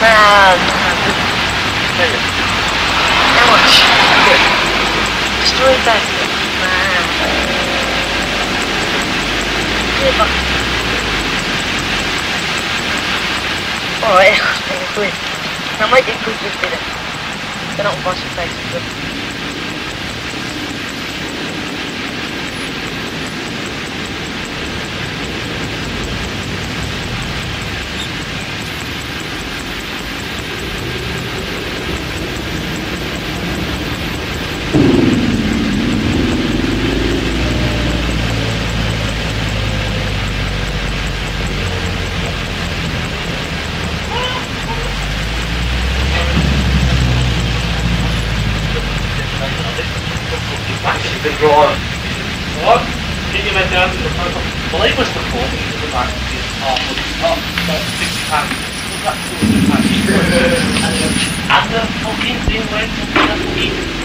Man, how much? Destroy that, man. Alright, quid. Now make it good with it. They're not bossy faces. What? Get your head down to the front. Well, they must have caught me to the back of his arm, but it's not £60. Was that £200? And the fucking thing went up to the fucking